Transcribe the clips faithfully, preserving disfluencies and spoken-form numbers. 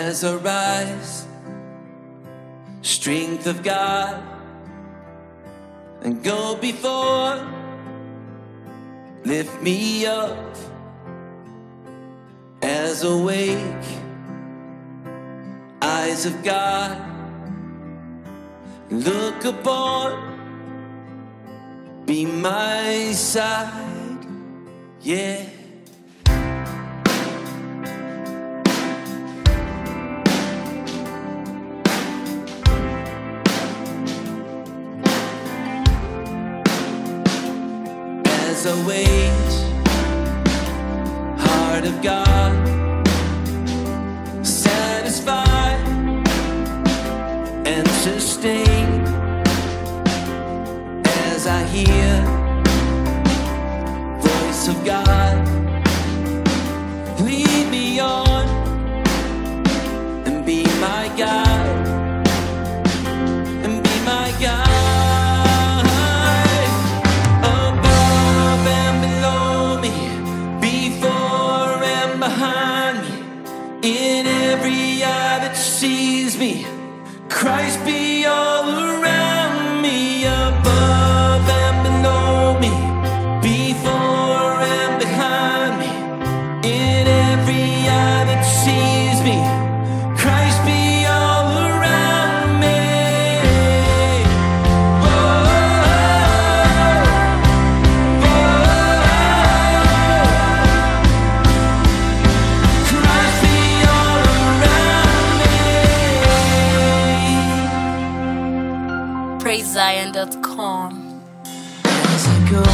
as I rise, strength of God, and go before, lift me up as I wake, eyes of God, look upon, be my side, yeah. As I wait, heart of God, satisfied and sustained. As I hear voice of God, lead me on and be my guide, and be my guide. In every eye that sees me, Christ be all around me, above and below me, before and behind me. In every eye that sees me, Christ be all around me. Oh, oh, oh. Christ be praise zion dot com. As I go,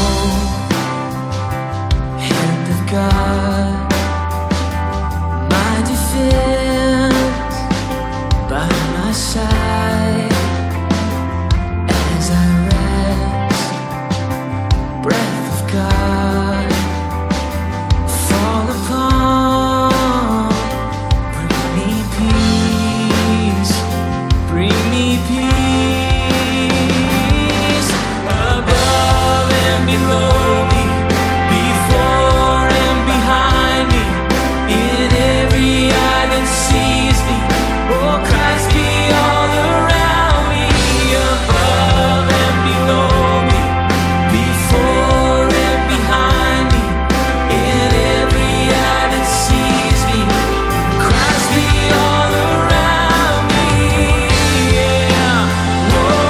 hand of God, my defense by my side. As I rest, breath of God, fall upon, bring me peace, bring me peace. Below me, before and behind me, in every eye that sees me, oh Christ be all around me, above and below me, before and behind me, in every eye that sees me, Christ be all around me, yeah. Whoa.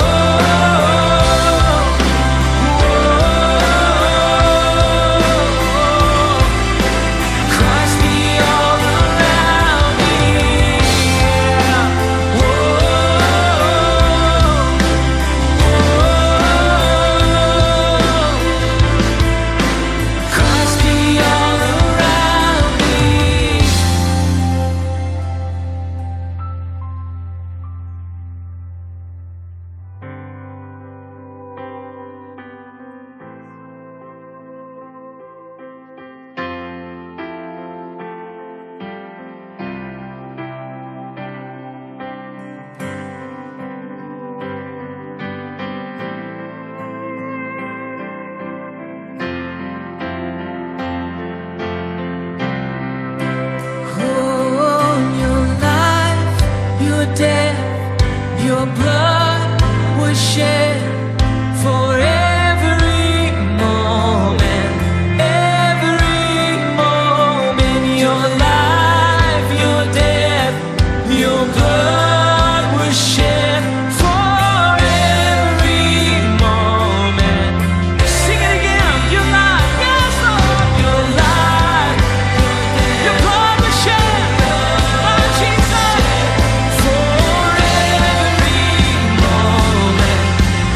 Your blood was shed for every moment, every moment. Your life, your death, your blood was shed for every moment. Sing it again. Your life, yes, Lord. Your life, your blood was shed, oh Jesus, for every moment.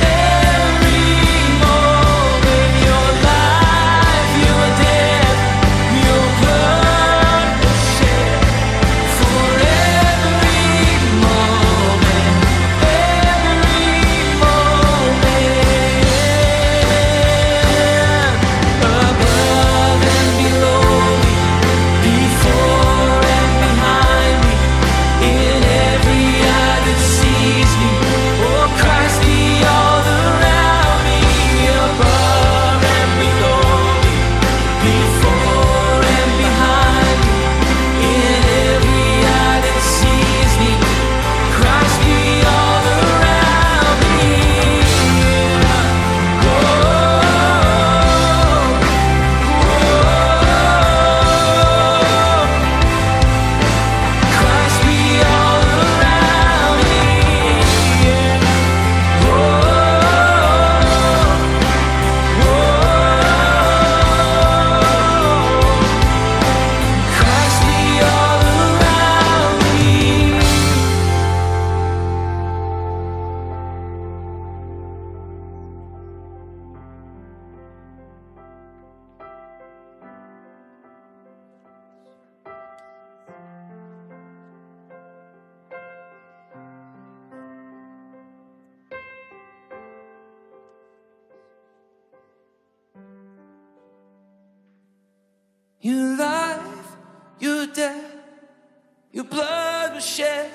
Your life, your death, your blood was shed.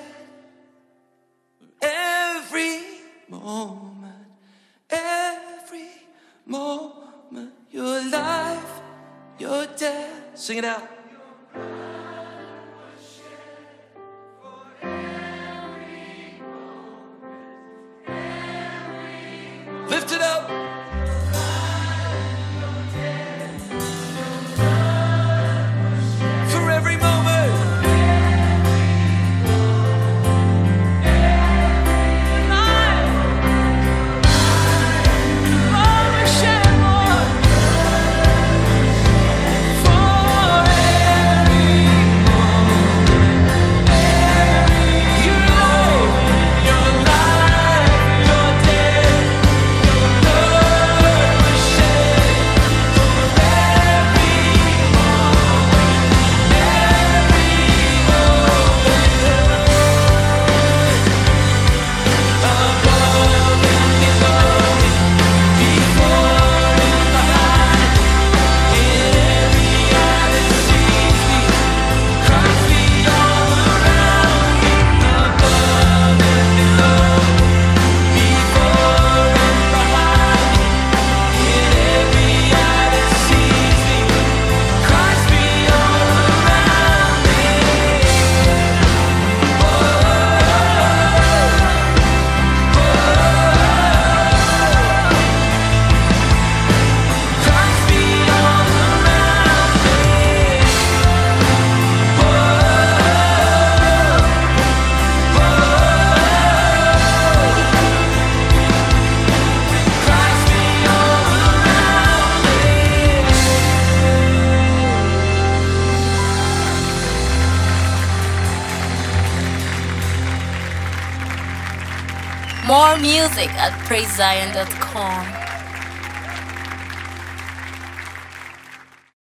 Every moment, every moment, your life, your death. Sing it out. Lift it up. For every moment. More music at praise zion dot com.